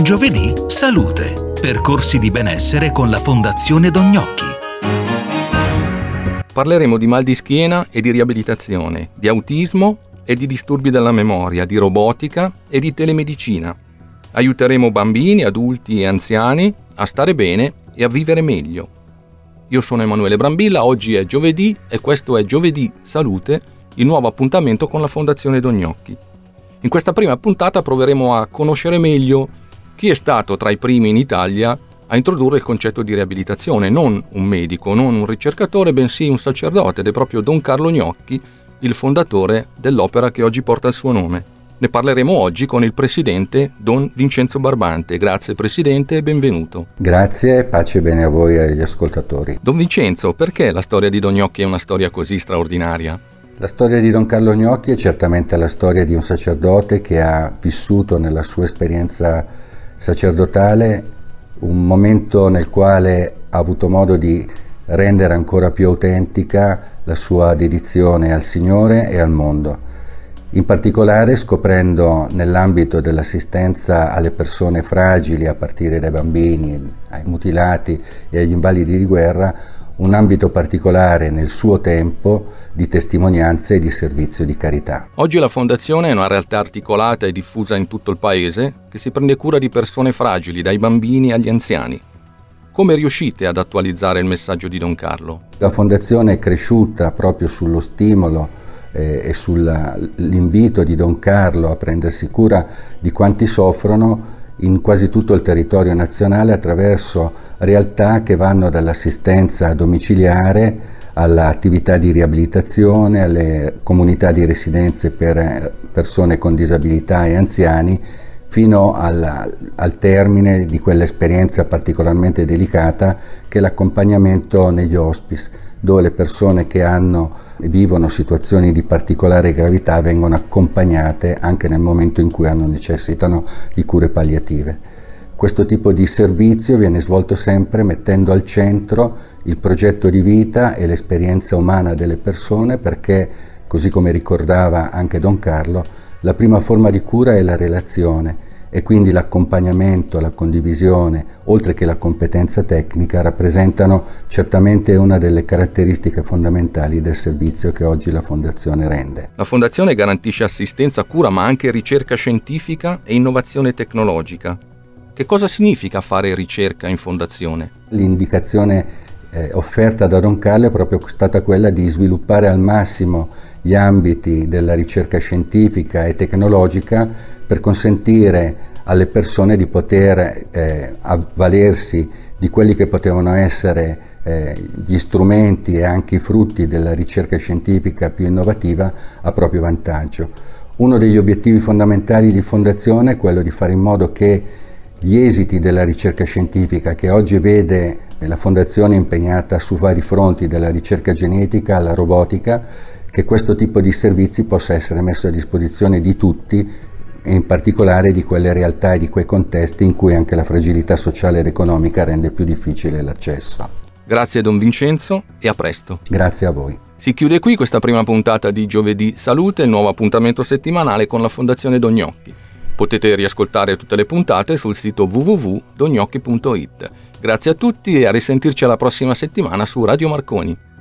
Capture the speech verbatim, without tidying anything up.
Giovedì Salute. Percorsi di benessere con la Fondazione Don Gnocchi. Parleremo di mal di schiena e di riabilitazione, di autismo e di disturbi della memoria, di robotica e di telemedicina. Aiuteremo bambini, adulti e anziani a stare bene e a vivere meglio. Io sono Emanuele Brambilla, oggi è giovedì e questo è Giovedì Salute, il nuovo appuntamento con la Fondazione Don Gnocchi. In questa prima puntata proveremo a conoscere meglio chi è stato tra i primi in Italia a introdurre il concetto di riabilitazione, non un medico, non un ricercatore, bensì un sacerdote, ed è proprio Don Carlo Gnocchi, il fondatore dell'opera che oggi porta il suo nome. Ne parleremo oggi con il presidente Don Vincenzo Barbante. Grazie Presidente e benvenuto. Grazie, pace e bene a voi e agli ascoltatori. Don Vincenzo, perché la storia di Don Gnocchi è una storia così straordinaria? La storia di Don Carlo Gnocchi è certamente la storia di un sacerdote che ha vissuto nella sua esperienza sacerdotale un momento nel quale ha avuto modo di rendere ancora più autentica la sua dedizione al Signore e al mondo. In particolare scoprendo nell'ambito dell'assistenza alle persone fragili, a partire dai bambini, ai mutilati e agli invalidi di guerra, un ambito particolare nel suo tempo di testimonianza e di servizio di carità. Oggi la Fondazione è una realtà articolata e diffusa in tutto il paese che si prende cura di persone fragili, dai bambini agli anziani. Come riuscite ad attualizzare il messaggio di Don Carlo? La Fondazione è cresciuta proprio sullo stimolo e sull'invito di Don Carlo a prendersi cura di quanti soffrono in quasi tutto il territorio nazionale attraverso realtà che vanno dall'assistenza domiciliare all'attività di riabilitazione, alle comunità di residenze per persone con disabilità e anziani, fino al, al termine di quell'esperienza particolarmente delicata che è l'accompagnamento negli hospice, dove le persone che hanno e vivono situazioni di particolare gravità vengono accompagnate anche nel momento in cui hanno necessitano di cure palliative. Questo tipo di servizio viene svolto sempre mettendo al centro il progetto di vita e l'esperienza umana delle persone, perché, così come ricordava anche Don Carlo, la prima forma di cura è la relazione e quindi l'accompagnamento, la condivisione, oltre che la competenza tecnica, rappresentano certamente una delle caratteristiche fondamentali del servizio che oggi la Fondazione rende. La Fondazione garantisce assistenza, cura, ma anche ricerca scientifica e innovazione tecnologica. Che cosa significa fare ricerca in Fondazione? L'indicazione eh, offerta da Don Carlo è proprio stata quella di sviluppare al massimo gli ambiti della ricerca scientifica e tecnologica per consentire alle persone di poter eh, avvalersi di quelli che potevano essere eh, gli strumenti e anche i frutti della ricerca scientifica più innovativa a proprio vantaggio. Uno degli obiettivi fondamentali di Fondazione è quello di fare in modo che gli esiti della ricerca scientifica, che oggi vede la Fondazione impegnata su vari fronti, dalla ricerca genetica alla robotica, che questo tipo di servizi possa essere messo a disposizione di tutti e in particolare di quelle realtà e di quei contesti in cui anche la fragilità sociale ed economica rende più difficile l'accesso. Grazie Don Vincenzo e a presto. Grazie a voi. Si chiude qui questa prima puntata di Giovedì Salute, il nuovo appuntamento settimanale con la Fondazione Don Gnocchi. Potete riascoltare tutte le puntate sul sito w w w punto don gnocchi punto it. Grazie a tutti e a risentirci alla prossima settimana su Radio Marconi.